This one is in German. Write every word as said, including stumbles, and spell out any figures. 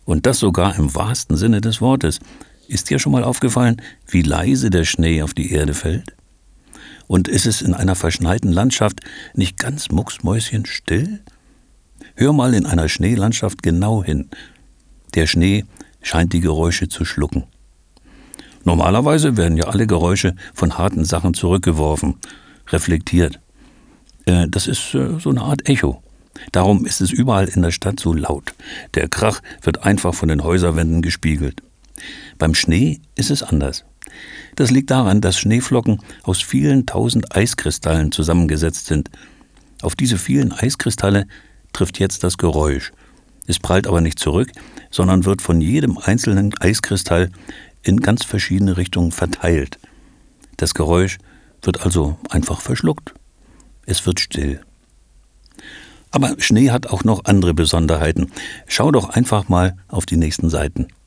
Und das sogar im wahrsten Sinne des Wortes. Ist dir schon mal aufgefallen, wie leise der Schnee auf die Erde fällt? Und ist es in einer verschneiten Landschaft nicht ganz mucksmäuschenstill? Hör mal in einer Schneelandschaft genau hin. Der Schnee scheint die Geräusche zu schlucken. Normalerweise werden ja alle Geräusche von harten Sachen zurückgeworfen, reflektiert. Äh, das ist äh, so eine Art Echo. Darum ist es überall in der Stadt so laut. Der Krach wird einfach von den Häuserwänden gespiegelt. Beim Schnee ist es anders. Das liegt daran, dass Schneeflocken aus vielen tausend Eiskristallen zusammengesetzt sind. Auf diese vielen Eiskristalle trifft jetzt das Geräusch. Es prallt aber nicht zurück, sondern wird von jedem einzelnen Eiskristall in ganz verschiedene Richtungen verteilt. Das Geräusch wird also einfach verschluckt. Es wird still. Aber Schnee hat auch noch andere Besonderheiten. Schau doch einfach mal auf die nächsten Seiten.